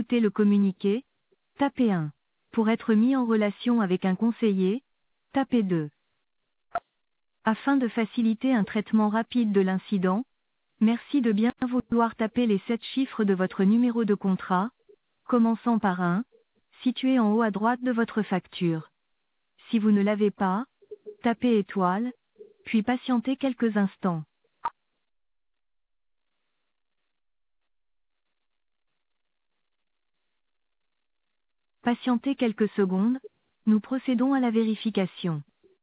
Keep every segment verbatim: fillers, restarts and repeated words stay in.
écouter le communiqué, tapez un. Pour être mis en relation avec un conseiller, tapez deux. Afin de faciliter un traitement rapide de l'incident, merci de bien vouloir taper les sept chiffres de votre numéro de contrat, commençant par un, situé en haut à droite de votre facture. Si vous ne l'avez pas, tapez étoile, puis patientez quelques instants. Patientez quelques secondes, nous procédons à la vérification.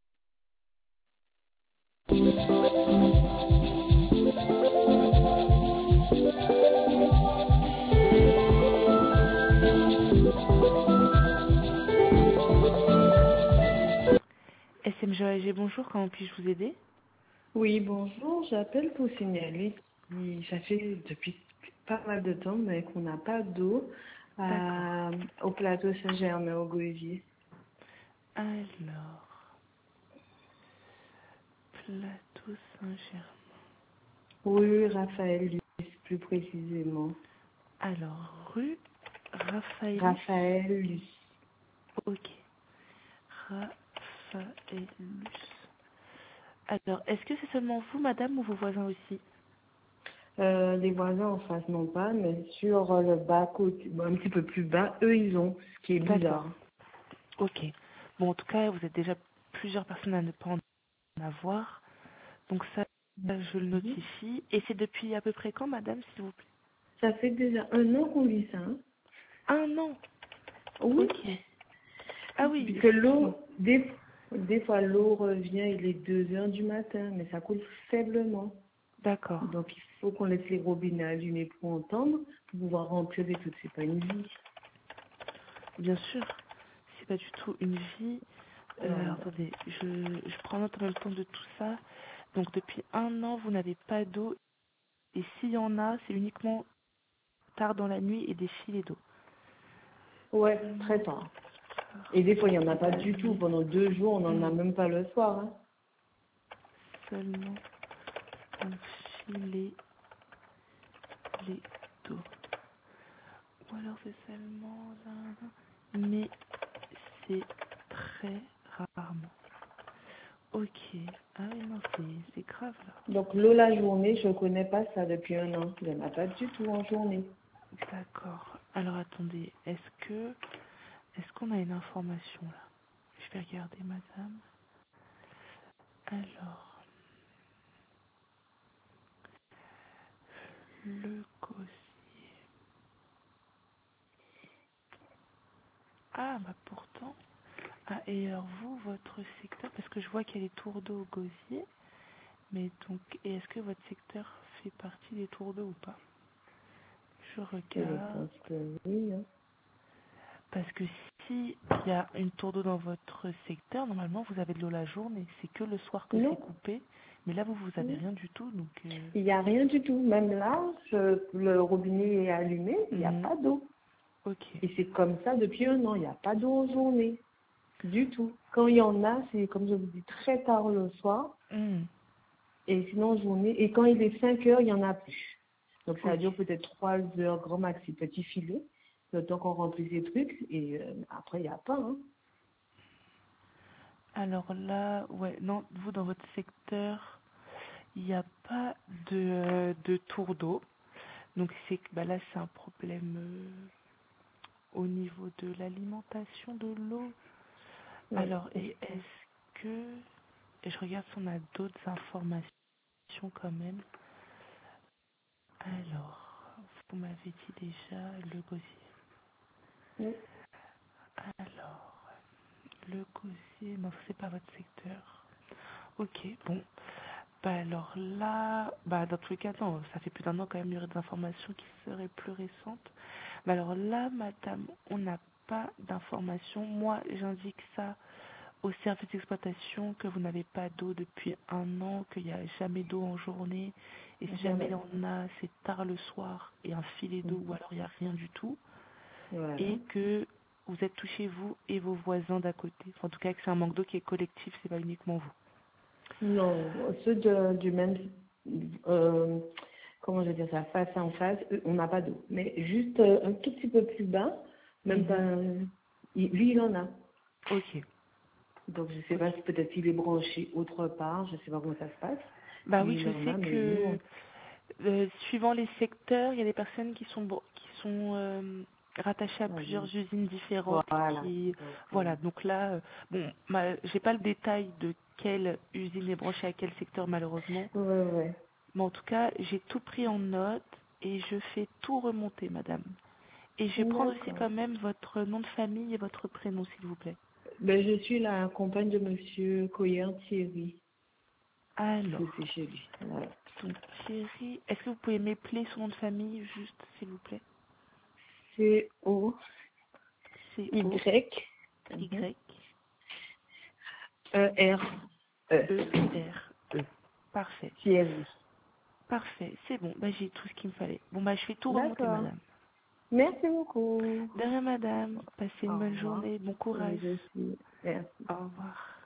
S M G A G, bonjour, comment puis-je vous aider? Oui, bonjour, j'appelle pour signaler que ça fait depuis pas mal de temps mais qu'on n'a pas d'eau D'accord. à- au plateau Saint-Germain au Gosier. Alors, Plateau Saint-Germain. Oui, Raphaël Luce, plus précisément. Alors, rue Raphaëlus. Raphaël Luce. Ok. Raphaëlus. Alors, est-ce que c'est seulement vous, madame, ou vos voisins aussi? Euh, les voisins en face n'ont pas, mais sur euh, le bas côté, bon, un petit peu plus bas, eux ils ont, ce qui est D'accord. bizarre. Ok. Bon, en tout cas, vous êtes déjà plusieurs personnes à ne pas en avoir. Donc ça, je le Mhm. notifie. Et c'est depuis à peu près quand, madame, s'il vous plaît? Ça fait déjà un an qu'on vit ça. Hein. Un an. Oui, Ok. Ah oui, puisque effectivement. l'eau, des, des fois l'eau revient, il est deux heures du matin, mais ça coule faiblement. D'accord. Donc il faut qu'on laisse les robinets allumés pour entendre, pour pouvoir remplir et tout. C'est pas une vie. Bien sûr, c'est pas du tout une vie. Euh, Voilà. attendez, je, je prends note en même temps de tout ça. Donc depuis un an, vous n'avez pas d'eau. Et s'il y en a, c'est uniquement tard dans la nuit et des filets d'eau. Ouais, Seulement très tard. Et des fois, il n'y en a pas la du tout. nuit. Pendant deux jours, on n'en a Hmm, même pas le soir. Hein. Seulement un filet d'eau. Ou alors c'est seulement un... Mais c'est très rarement. Ok. Ah oui, non, c'est c'est grave là. Donc l'eau la journée, je ne connais pas ça depuis un an. Il n'y en a pas du tout en journée. D'accord. Alors attendez, est-ce que est-ce qu'on a une information là? Je vais regarder, madame. Alors, le gosier. Ah bah pourtant. Ah et alors vous, votre secteur, parce que je vois qu'il y a des tours d'eau au gosier, mais donc et est-ce que votre secteur fait partie des tours d'eau ou pas? Je Je regarde. pense que oui. Hein. Parce que si il y a une tour d'eau dans votre secteur, normalement vous avez de l'eau la journée. C'est que le soir que c'est Non. coupé. Mais là vous vous avez Non. rien du tout, donc. Euh... Il n'y a rien du tout. Même là, je- le robinet est allumé, il n'y a mhm. pas d'eau. Ok. Et c'est comme ça depuis un an. Il n'y a pas d'eau en journée. Du tout. Quand il y en a, c'est comme je vous dis, très tard le soir. Hmm. Et sinon, journée. Et quand il est cinq heures, il n'y en a plus. Donc ça Ok. dure peut-être trois heures, grand maxi, petit filet. Le temps qu'on remplit ces trucs. Et euh, après, il n'y a pas. Hein. Alors là, ouais, non, vous dans votre secteur, il n'y a pas de, de tour d'eau. Donc c'est que bah là c'est un problème euh, au niveau de l'alimentation de l'eau. Ouais, Alors je et pense. est-ce que et je regarde si on a d'autres informations quand même. Alors, vous m'avez dit déjà le gosier. Oui. Alors, le gosier, non, c'est pas votre secteur. Ok, bon. Bah alors là, bah dans tous les cas, non, ça fait plus d'un an quand même, il y aurait des informations qui seraient plus récentes. Bah alors là, madame, on n'a pas d'informations. Moi, j'indique ça au service d'exploitation que vous n'avez pas d'eau depuis un an, qu'il n'y a jamais d'eau en journée, et si jamais il y Jamais. en a, c'est tard le soir et un filet d'eau, ou Mhm. alors il n'y a rien du tout, Voilà. et que vous êtes touché vous et vos voisins d'à côté. Enfin, en tout cas, que c'est un manque d'eau qui est collectif, c'est pas uniquement vous. Non, ceux de, du même, euh, comment je vais dire ça, face en face, euh, on n'a pas d'eau. Mais juste euh, un tout petit peu plus bas, même Mhm. pas, euh, il- lui, il en a. Ok. Donc, je sais Ok. pas si peut-être il est branché autre part, je sais pas comment ça se passe. Bah oui, Lui, il je en sais a, mais nous, que on- euh, suivant les secteurs, il y a des personnes qui sont bro- qui sont euh, rattachées à plusieurs Vas-y. usines différentes et Voilà. qui Donc, euh, voilà. Donc là, euh, bon, ma- j'ai pas le détail de quelle usine est branchée à quel secteur malheureusement, ouais, ouais. mais en tout cas, j'ai tout pris en note et je fais tout remonter, madame. Et je vais prendre aussi D'accord. quand même votre nom de famille et votre prénom, s'il vous plaît. Ben, je suis la compagne de Monsieur Coyer Thierry. Je Alors, suis chez lui. Voilà. donc Thierry, est-ce que vous pouvez m'épeler son nom de famille, juste, s'il vous plaît? C O Y Mhm. C-O-Y-E-R-E. E R E. Parfait. Thierry. Parfait, c'est bon. Bah, j'ai tout ce qu'il me fallait. Bon, bah, je fais tout remonter, D'accord. madame. Merci beaucoup. De rien, madame. Passez Au une bonne revoir. journée. Bon Vous courage. aussi. Merci. Au revoir.